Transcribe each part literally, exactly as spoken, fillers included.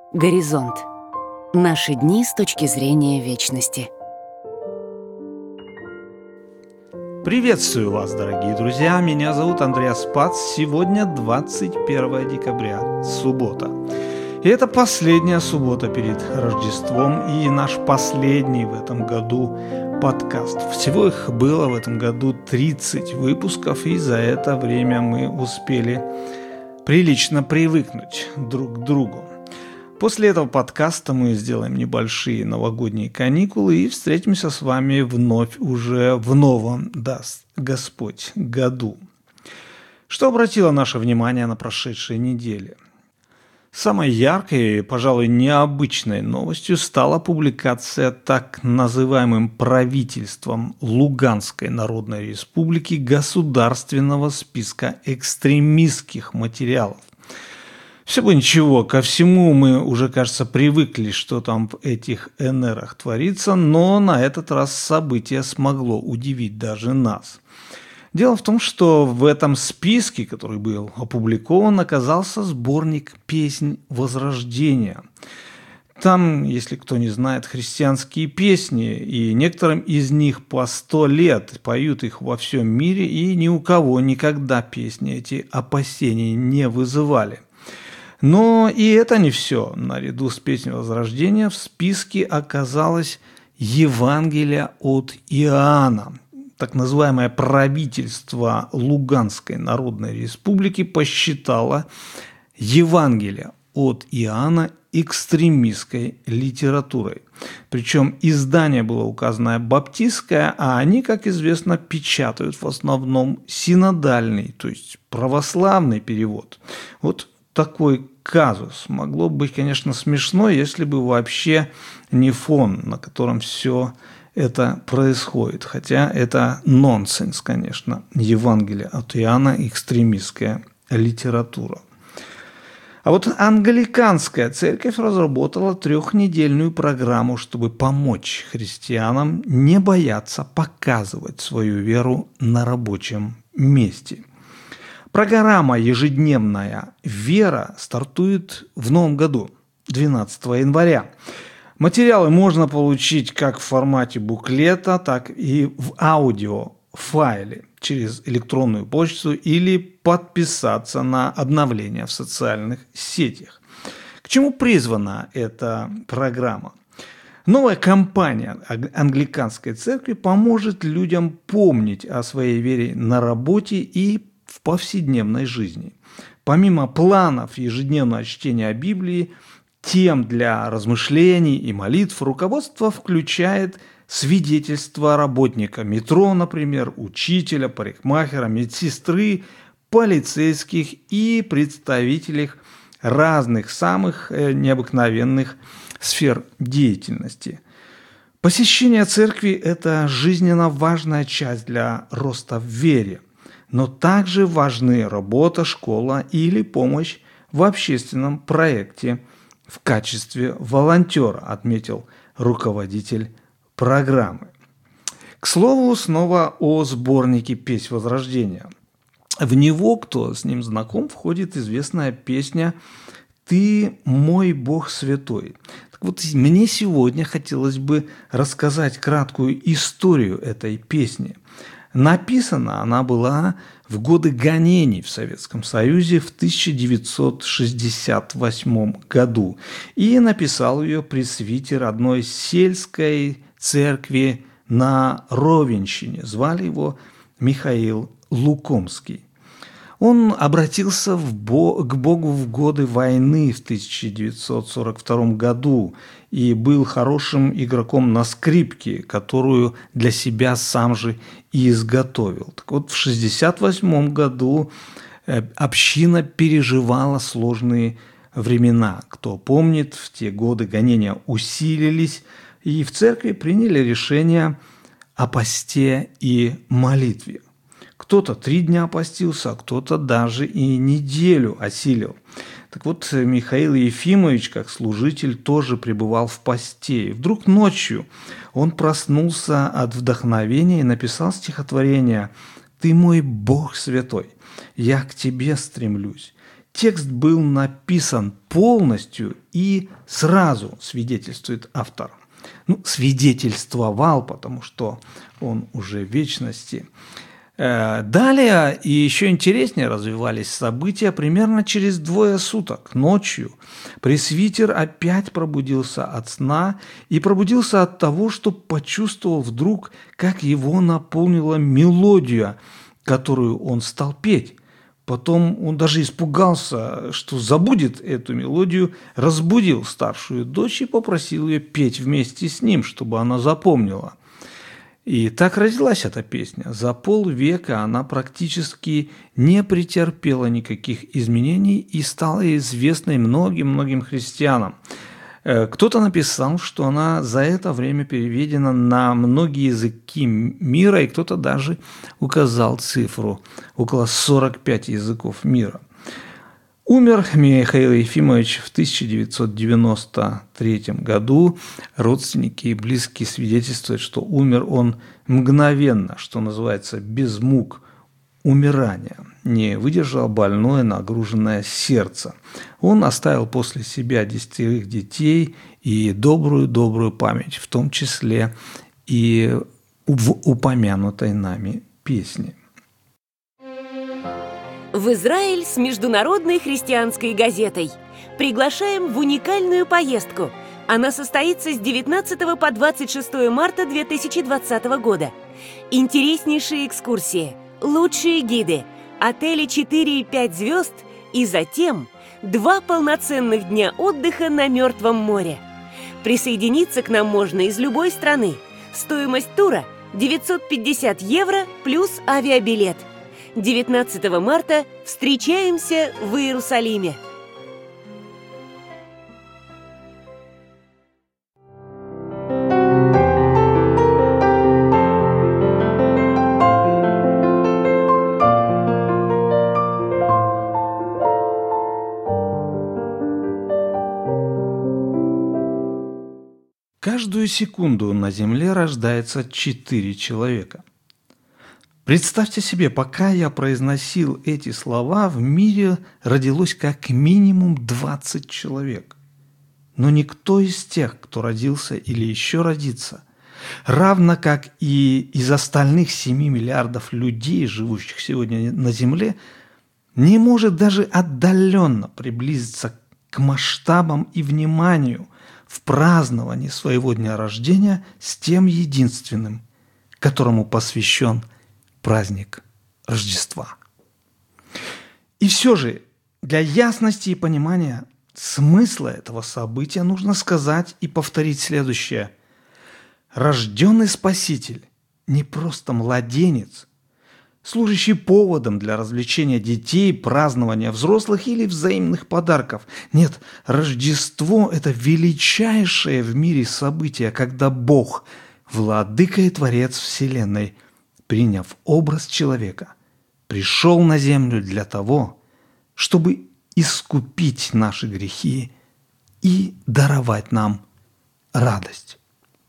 Горизонт. Наши дни с точки зрения вечности. Приветствую вас, дорогие друзья! Меня зовут Андреас Пац. Сегодня двадцать первое декабря, суббота. И это последняя суббота перед Рождеством и наш последний в этом году подкаст. Всего их было в этом году тридцать выпусков, и за это время мы успели прилично привыкнуть друг к другу. После этого подкаста мы сделаем небольшие новогодние каникулы и встретимся с вами вновь уже в новом, даст Господь, году. Что обратило наше внимание на прошедшей неделе? Самой яркой и, пожалуй, необычной новостью стала публикация так называемым правительством Луганской Народной Республики государственного списка экстремистских материалов. Все бы ничего, ко всему мы уже, кажется, привыкли, что там в этих эн эрах творится, но на этот раз событие смогло удивить даже нас. Дело в том, что в этом списке, который был опубликован, оказался сборник песнь Возрождения. Там, если кто не знает, христианские песни, и некоторым из них по сто лет, поют их во всем мире, и ни у кого никогда песни эти опасений не вызывали. Но и это не все. Наряду с песней Возрождения в списке оказалось Евангелие от Иоанна. Так называемое правительство Луганской Народной Республики посчитало Евангелие от Иоанна экстремистской литературой. Причем издание было указанное баптистское, а они, как известно, печатают в основном синодальный, то есть православный перевод. Вот такой казус. Могло быть, конечно, смешно, если бы вообще не фон, на котором все это происходит. Хотя это нонсенс, конечно. Евангелие от Иоанна – экстремистская литература. А вот англиканская церковь разработала трехнедельную программу, чтобы помочь христианам не бояться показывать свою веру на рабочем месте. Программа ежедневная «Вера» стартует в новом году, двенадцатого января. Материалы можно получить как в формате буклета, так и в аудиофайле через электронную почту или подписаться на обновления в социальных сетях. К чему призвана эта программа? Новая кампания англиканской церкви поможет людям помнить о своей вере на работе и в повседневной жизни. Помимо планов ежедневного чтения Библии, тем для размышлений и молитв, руководство включает свидетельства работника метро, например, учителя, парикмахера, медсестры, полицейских и представителей разных самых необыкновенных сфер деятельности. Посещение церкви – это жизненно важная часть для роста в вере. Но также важны работа, школа или помощь в общественном проекте в качестве волонтера, отметил руководитель программы. К слову, снова о сборнике «Песнь Возрождения». В него, кто с ним знаком, входит известная песня «Ты мой Бог святой». Так вот, мне сегодня хотелось бы рассказать краткую историю этой песни. Написана она была в годы гонений в Советском Союзе в тысяча девятьсот шестьдесят восьмом году. И написал ее пресвитер одной сельской церкви на Ровенщине. Звали его Михаил Лукомский. Он обратился в Бо- к Богу в годы войны в тысяча девятьсот сорок втором году и был хорошим игроком на скрипке, которую для себя сам же и изготовил. Так вот, в шестьдесят восьмом году община переживала сложные времена. Кто помнит, в те годы гонения усилились, и в церкви приняли решение о посте и молитве. Кто-то три дня постился, а кто-то даже и неделю осилил. Так вот, Михаил Ефимович, как служитель, тоже пребывал в посте. И вдруг ночью он проснулся от вдохновения и написал стихотворение «Ты мой Бог святой, я к тебе стремлюсь. текст был написан полностью и сразу, свидетельствует автор. Ну, свидетельствовал, потому что он уже в вечности. Далее и еще интереснее развивались события. Примерно через двое суток ночью пресвитер опять пробудился от сна и пробудился от того, что почувствовал вдруг, как его наполнила мелодия, которую он стал петь. Потом он даже испугался, что забудет эту мелодию, разбудил старшую дочь и попросил ее петь вместе с ним, чтобы она запомнила. И так родилась эта песня. За полвека она практически не претерпела никаких изменений и стала известной многим-многим христианам. Кто-то написал, что она за это время переведена на многие языки мира, и кто-то даже указал цифру – около сорок пять языков мира. Умер Михаил Ефимович в тысяча девятьсот девяносто третьем году. Родственники и близкие свидетельствуют, что умер он мгновенно, что называется, без мук умирания. Не выдержал больное, нагруженное сердце. Он оставил после себя десятерых детей и добрую-добрую память, в том числе и в упомянутой нами песне. В Израиль с Международной христианской газетой. Приглашаем в уникальную поездку. Она состоится с девятнадцатого по двадцать шестое марта две тысячи двадцатого года. Интереснейшие экскурсии, лучшие гиды, отели четыре и пять звезд и затем два полноценных дня отдыха на Мертвом море. Присоединиться к нам можно из любой страны. Стоимость тура – девятьсот пятьдесят евро плюс авиабилет. девятнадцатого марта встречаемся в Иерусалиме. Каждую секунду на Земле рождается четыре человека. Представьте себе, пока я произносил эти слова, в мире родилось как минимум двадцать человек. Но никто из тех, кто родился или еще родится, равно как и из остальных семи миллиардов людей, живущих сегодня на Земле, не может даже отдаленно приблизиться к масштабам и вниманию в праздновании своего дня рождения с тем единственным, которому посвящен праздник Рождества. И все же, для ясности и понимания смысла этого события нужно сказать и повторить следующее. Рожденный Спаситель не просто младенец, служащий поводом для развлечения детей, празднования взрослых или взаимных подарков. Нет, Рождество – это величайшее в мире событие, когда Бог, Владыка и Творец Вселенной, приняв образ человека, пришел на землю для того, чтобы искупить наши грехи и даровать нам радость.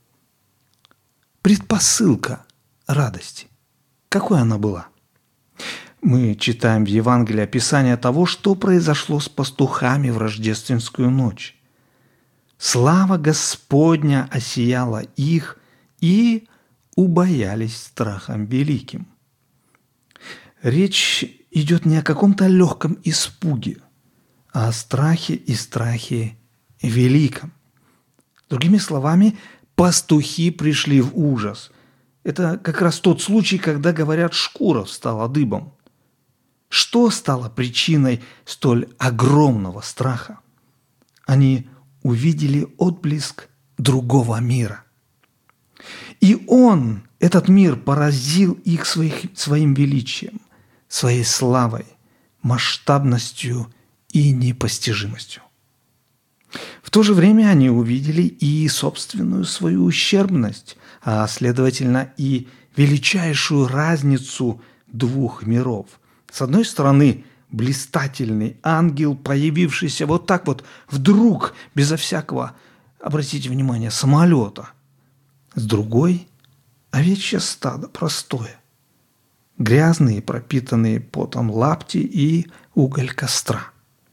Предпосылка радости. Какой она была? Мы читаем в Евангелии описание того, что произошло с пастухами в рождественскую ночь. Слава Господня осияла их, и убоялись страхом великим. Речь идет не о каком-то легком испуге, а о страхе и страхе великом. Другими словами, пастухи пришли в ужас. Это как раз тот случай, когда, говорят, шкура встала дыбом. Что стало причиной столь огромного страха? Они увидели отблеск другого мира. И он, этот мир, поразил их своих, своим величием, своей славой, масштабностью и непостижимостью. В то же время они увидели и собственную свою ущербность, а следовательно и величайшую разницу двух миров. С одной стороны, блистательный ангел, появившийся вот так вот вдруг, безо всякого, обратите внимание, самолета. С другой – овечье стадо простое, грязные, пропитанные потом лапти и уголь костра.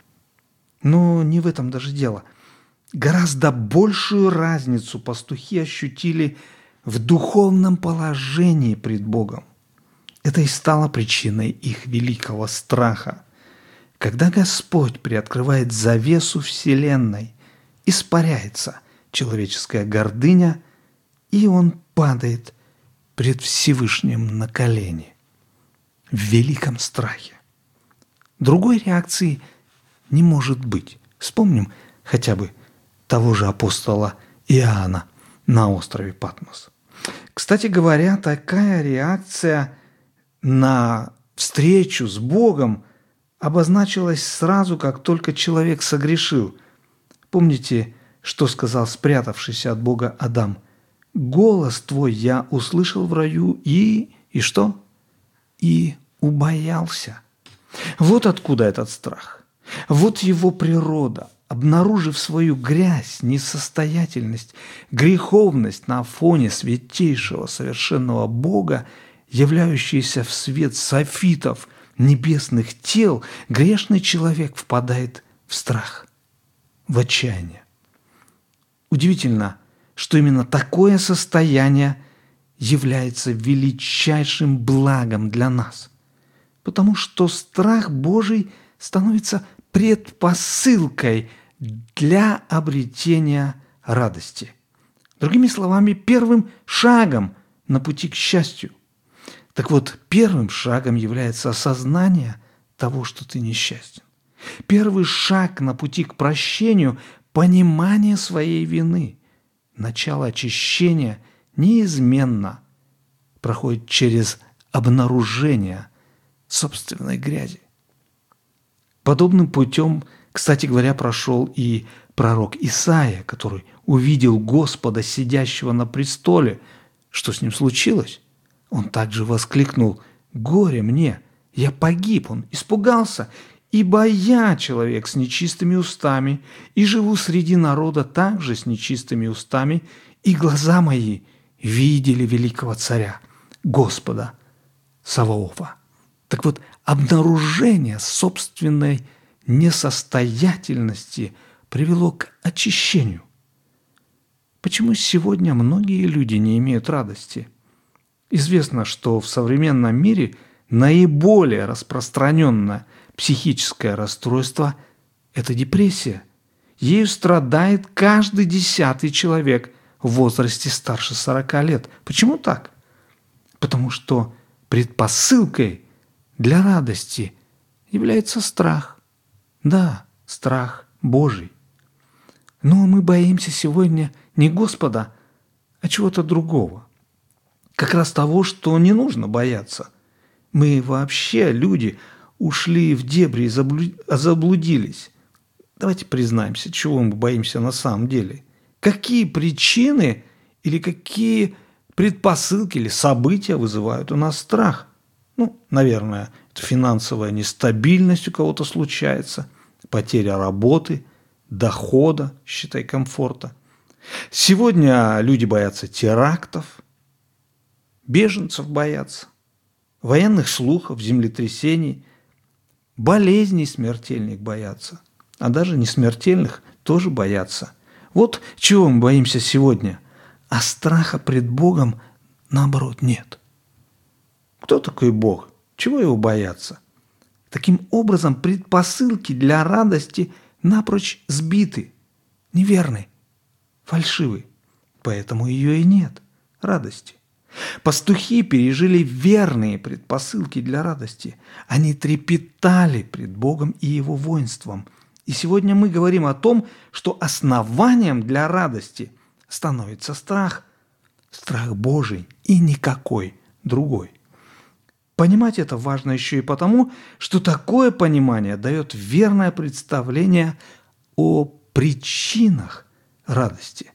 Но не в этом даже дело. Гораздо большую разницу пастухи ощутили в духовном положении пред Богом. Это и стало причиной их великого страха. Когда Господь приоткрывает завесу вселенной, испаряется человеческая гордыня, и он падает пред Всевышним на колени в великом страхе. Другой реакции не может быть. Вспомним хотя бы того же апостола Иоанна на острове Патмос. Кстати говоря, такая реакция на встречу с Богом обозначилась сразу, как только человек согрешил. Помните, что сказал спрятавшийся от Бога Адам? «Голос твой я услышал в раю и...» И что? И убоялся. Вот откуда этот страх. Вот его природа. Обнаружив свою грязь, несостоятельность, греховность на фоне святейшего совершенного Бога, являющийся в свет софитов небесных тел, грешный человек впадает в страх, в отчаяние. Удивительно, что именно такое состояние является величайшим благом для нас, потому что страх Божий становится предпосылкой для обретения радости. Другими словами, первым шагом на пути к счастью. Так вот, первым шагом является осознание того, что ты несчастен. Первый шаг на пути к прощению – понимание своей вины. Начало очищения неизменно проходит через обнаружение собственной грязи. Подобным путем, кстати говоря, прошел и пророк Исаия, который увидел Господа, сидящего на престоле. Что с ним случилось? Он также воскликнул: «Горе мне! Я погиб!» Он испугался, ибо я человек с нечистыми устами, и живу среди народа также с нечистыми устами, и глаза мои видели великого царя, Господа Саваофа. Так вот, обнаружение собственной несостоятельности привело к очищению. Почему сегодня многие люди не имеют радости? Известно, что в современном мире наиболее распространенное психическое расстройство – это депрессия. Ею страдает каждый десятый человек в возрасте старше сорока лет. Почему так? Потому что предпосылкой для радости является страх. Да, страх Божий. Но мы боимся сегодня не Господа, а чего-то другого. Как раз того, что не нужно бояться. Мы вообще, люди, ушли в дебри и заблудились. Давайте признаемся, чего мы боимся на самом деле. Какие причины или какие предпосылки или события вызывают у нас страх? Ну, наверное, это финансовая нестабильность у кого-то случается, потеря работы, дохода, считай, комфорта. Сегодня люди боятся терактов, беженцев боятся, военных слухов, землетрясений, болезней смертельных боятся, а даже не смертельных тоже боятся. Вот чего мы боимся сегодня, а страха пред Богом, наоборот, нет. Кто такой Бог? Чего его бояться? Таким образом, предпосылки для радости напрочь сбиты, неверны, фальшивы, поэтому ее и нет, радости. Пастухи пережили верные предпосылки для радости. Они трепетали пред Богом и Его воинством. И сегодня мы говорим о том, что основанием для радости становится страх. Страх Божий и никакой другой. Понимать это важно еще и потому, что такое понимание дает верное представление о причинах радости.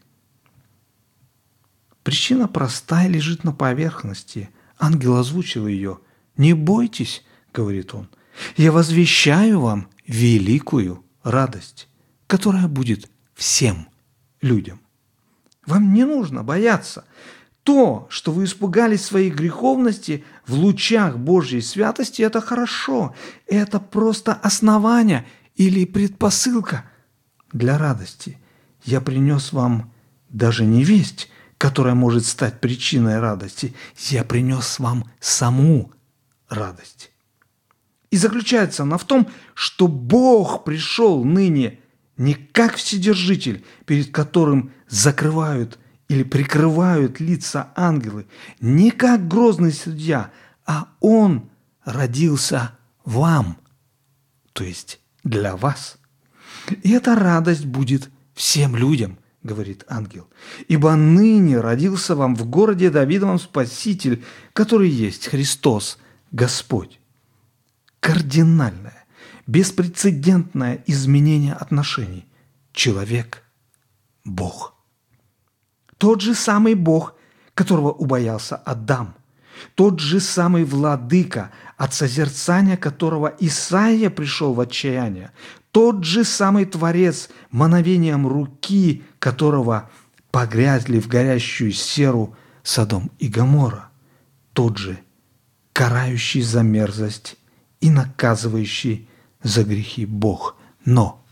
Причина простая, лежит на поверхности. Ангел озвучил ее. «Не бойтесь, — говорит он, — я возвещаю вам великую радость, которая будет всем людям». Вам не нужно бояться. То, что вы испугались своей греховности в лучах Божьей святости, это хорошо. Это просто основание или предпосылка для радости. Я принес вам даже не весть, которая может стать причиной радости. Я принес вам саму радость. И заключается она в том, что Бог пришел ныне не как Вседержитель, перед которым закрывают или прикрывают лица ангелы, не как грозный судья, а Он родился вам, то есть для вас. И эта радость будет всем людям, говорит ангел, ибо ныне родился вам в городе Давидовом Спаситель, который есть Христос, Господь. Кардинальное, беспрецедентное изменение отношений. Человек – Бог. Тот же самый Бог, которого убоялся Адам. Тот же самый владыка, от созерцания которого Исаия пришел в отчаяние. Тот же самый Творец, мановением руки которого погрязли в горящую серу Содом и Гоморра. Тот же, карающий за мерзость и наказывающий за грехи Бог. Но,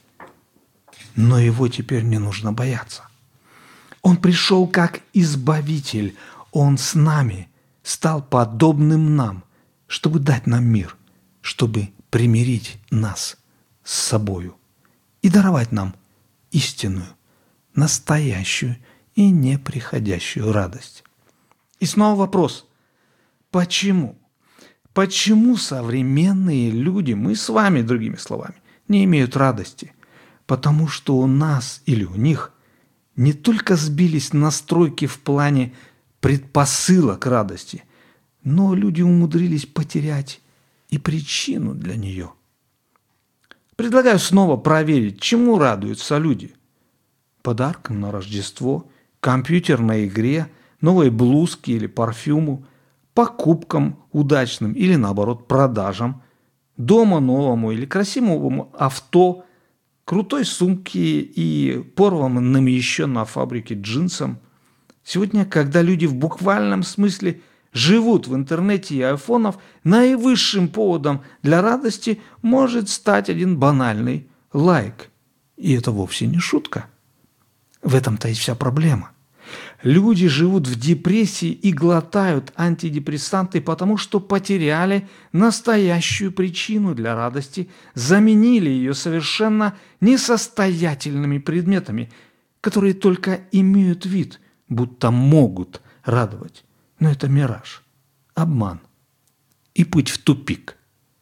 но его теперь не нужно бояться. Он пришел как избавитель, он с нами, стал подобным нам, чтобы дать нам мир, чтобы примирить нас с собою и даровать нам истинную, настоящую и неприходящую радость. И снова вопрос, почему? Почему современные люди, мы с вами, другими словами, не имеют радости? Потому что у нас или у них не только сбились настройки в плане предпосылок радости, но люди умудрились потерять и причину для нее. Предлагаю снова проверить, чему радуются люди. Подаркам на Рождество, компьютерной игре, новой блузке или парфюму, покупкам удачным или, наоборот, продажам, дома новому или красивому авто, крутой сумке и порванным еще на фабрике джинсам. Сегодня, когда люди в буквальном смысле живут в интернете и айфонов, наивысшим поводом для радости может стать один банальный лайк. И это вовсе не шутка. В этом-то и вся проблема. Люди живут в депрессии и глотают антидепрессанты, потому что потеряли настоящую причину для радости, заменили ее совершенно несостоятельными предметами, которые только имеют вид, будто могут радовать. Но это мираж, обман и путь в тупик.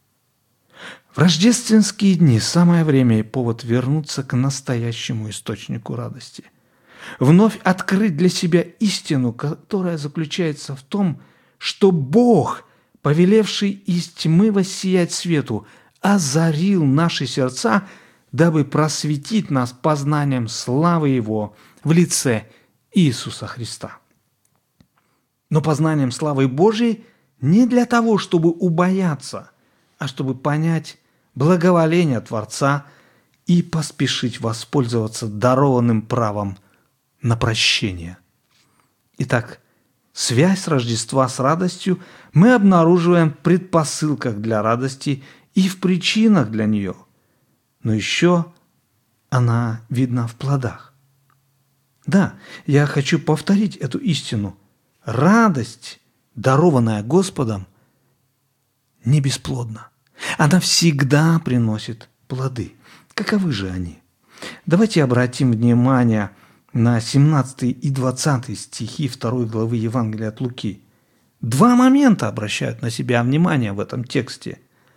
В рождественские дни самое время и повод вернуться к настоящему источнику радости. Вновь открыть для себя истину, которая заключается в том, что Бог, повелевший из тьмы воссиять свету, озарил наши сердца, дабы просветить нас познанием славы Его в лице Иисуса Христа. Но познанием славы Божией не для того, чтобы убояться, а чтобы понять благоволение Творца и поспешить воспользоваться дарованным правом на прощение. Итак, связь Рождества с радостью мы обнаруживаем в предпосылках для радости и в причинах для нее. Но еще она видна в плодах. Да, я хочу повторить эту истину. Радость, дарованная Господом, не бесплодна. Она всегда приносит плоды. Каковы же они? Давайте обратим внимание на семнадцатый и двадцатый стихи второй главы Евангелия от Луки. Два момента обращают на себя внимание в этом тексте.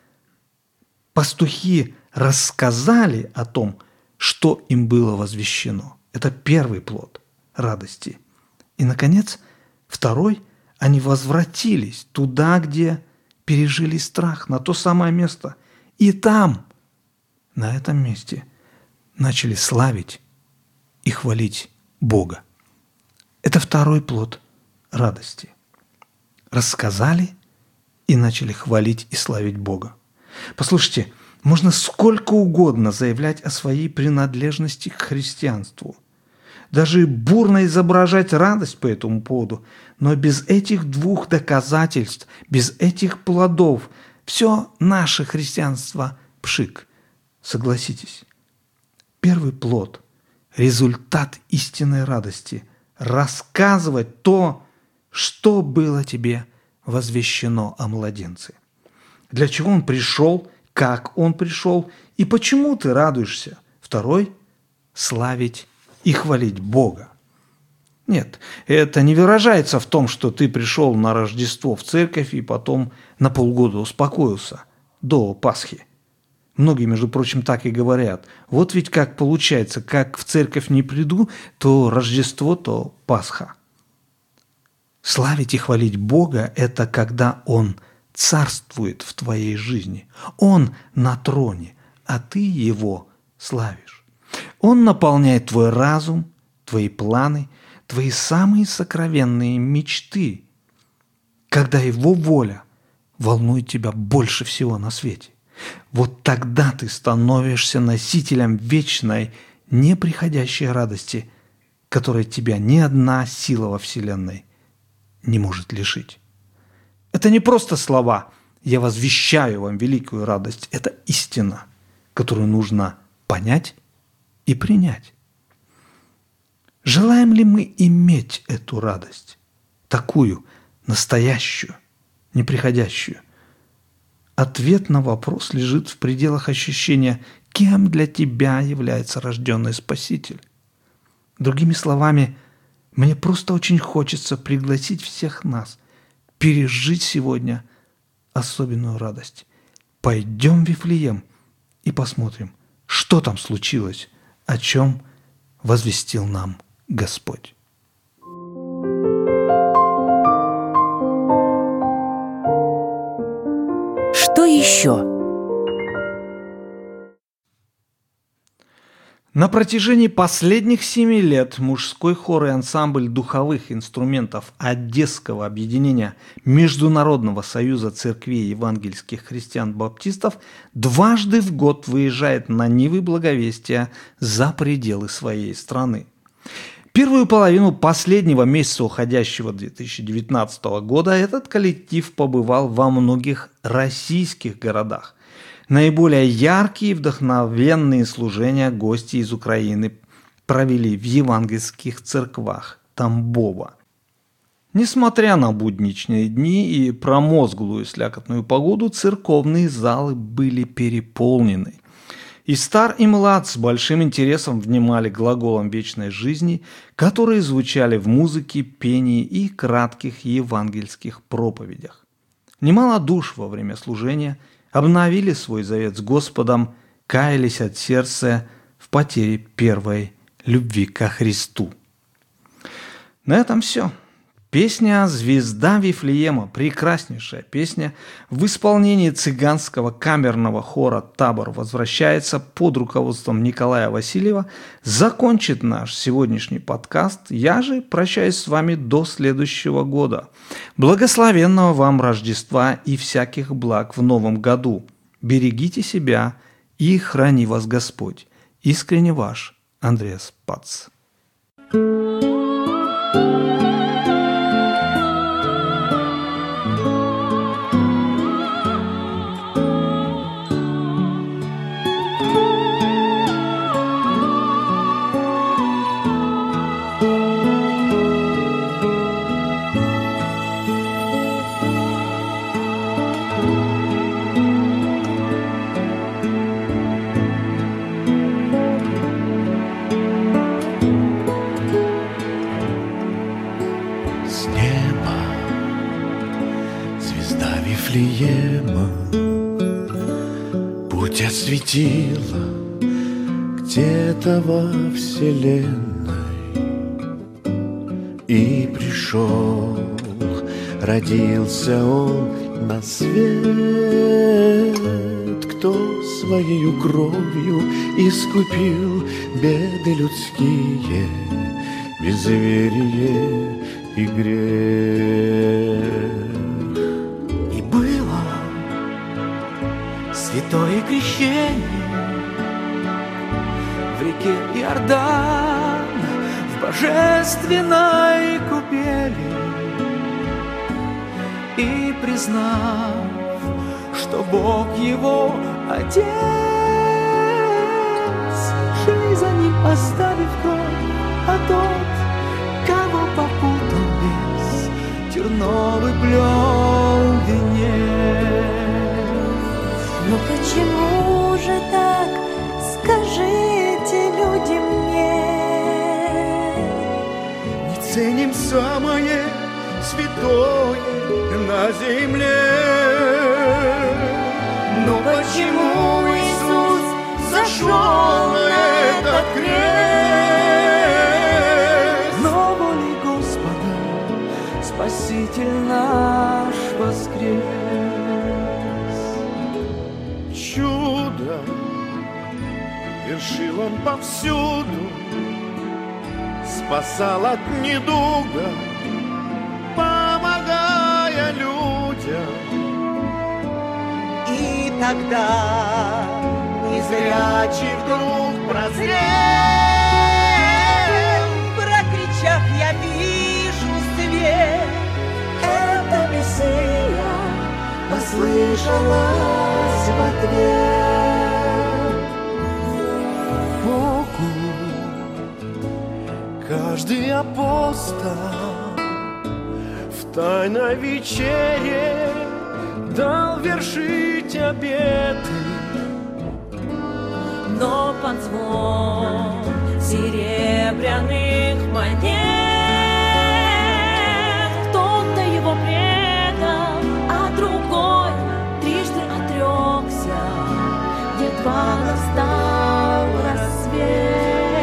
Пастухи рассказали о том, что им было возвещено. Это первый плод радости. И, наконец, второй – они возвратились туда, где пережили страх, на то самое место. И там, на этом месте, начали славить и хвалить Бога. Это второй плод радости. Рассказали и начали хвалить и славить Бога. Послушайте, можно сколько угодно заявлять о своей принадлежности к христианству, даже бурно изображать радость по этому поводу, но без этих двух доказательств, без этих плодов, все наше христианство – пшик. Согласитесь, первый плод, результат истинной радости – рассказывать то, что было тебе возвещено о младенце. Для чего он пришел, как он пришел и почему ты радуешься. Второй – славить и хвалить Бога. Нет, это не выражается в том, что ты пришел на Рождество в церковь и потом на полгода успокоился до Пасхи. Многие, между прочим, так и говорят. Вот ведь как получается, как в церковь не приду, то Рождество, то Пасха. Славить и хвалить Бога – это когда Он царствует в твоей жизни. Он на троне, а ты Его славишь. Он наполняет твой разум, твои планы, твои самые сокровенные мечты, когда Его воля волнует тебя больше всего на свете. Вот тогда ты становишься носителем вечной, неприходящей радости, которой тебя ни одна сила во Вселенной не может лишить. Это не просто слова «я возвещаю вам великую радость», это истина, которую нужно понять и принять. Желаем ли мы иметь эту радость, такую, настоящую, неприходящую? Ответ на вопрос лежит в пределах ощущения, кем для тебя является рожденный Спаситель. Другими словами, мне просто очень хочется пригласить всех нас пережить сегодня особенную радость. Пойдем в Вифлеем и посмотрим, что там случилось, о чем возвестил нам Господь. Что еще? На протяжении последних семи лет мужской хор и ансамбль духовых инструментов Одесского объединения Международного союза церквей евангельских христиан-баптистов дважды в год выезжает на Нивы Благовестия за пределы своей страны. Первую половину последнего месяца уходящего две тысячи девятнадцатого года этот коллектив побывал во многих российских городах. Наиболее яркие и вдохновенные служения гости из Украины провели в евангельских церквах Тамбова. Несмотря на будничные дни и промозглую слякотную погоду, церковные залы были переполнены. И стар, и млад с большим интересом внимали глаголам вечной жизни, которые звучали в музыке, пении и кратких евангельских проповедях. Немало душ во время служения обновили свой завет с Господом, каялись от сердца в потере первой любви ко Христу. На этом все. Песня «Звезда Вифлеема», прекраснейшая песня, в исполнении цыганского камерного хора «Табор» возвращается под руководством Николая Васильева, закончит наш сегодняшний подкаст. Я же прощаюсь с вами до следующего года. Благословенного вам Рождества и всяких благ в новом году. Берегите себя и храни вас Господь. Искренне ваш Андреас Пац. Вифлеема путь осветила где-то во вселенной, и пришел, родился он на свет, кто своею кровью искупил беды людские, безверие и грех. Святое крещение в реке Иордан, в божественной купели, и признав, что Бог его Отец, терновый плел венец. Но почему же так, скажите, люди, мне? Не ценим самое святое на земле. Но почему Иисус зашел на этот крест? Но волей Господа Спаситель наш воскрес. Чудо вершил Он повсюду, спасал от недуга, помогая людям. И тогда незрячий вдруг прозрел, прокричав: «Я вижу свет!» Это Мессия послышалась в ответ. Богу каждый апостол в тайной вечере дал вершить обеты. Но под звон серебряных монет кто-то его предал, а другой трижды отрекся. Едва настал рассвет.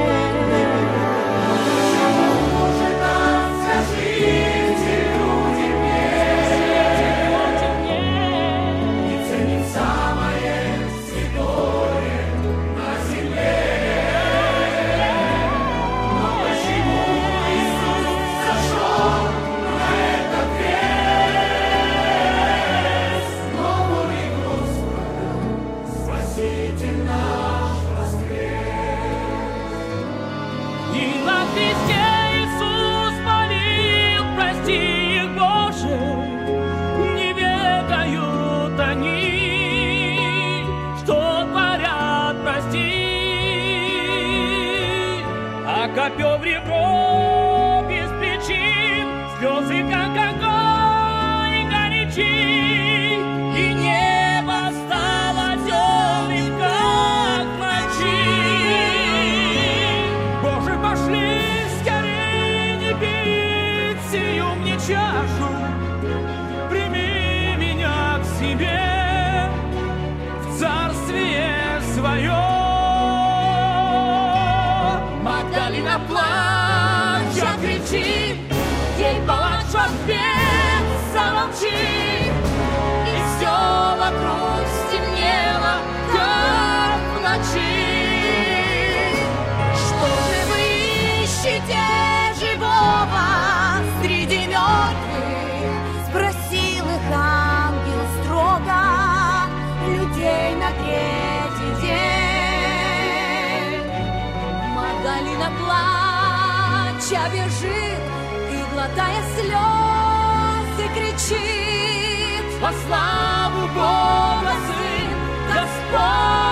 Копье в ребро без причин, слезы как огонь горячи, и небо стало темным, как ночи. Боже, пошли скорее, не пить сию мне чашу, прими меня к себе в царствие свое. Магдалина плача кричит, ей палач в ответ замолчит, и все вокруг стемнело, как в ночи. Что же вы ищете живого среди мертвых? Спросил их ангел строго, людей на третий день. Магдалина плача бежит и, глотая слезы, кричит: во славу Бога Сын, Господь!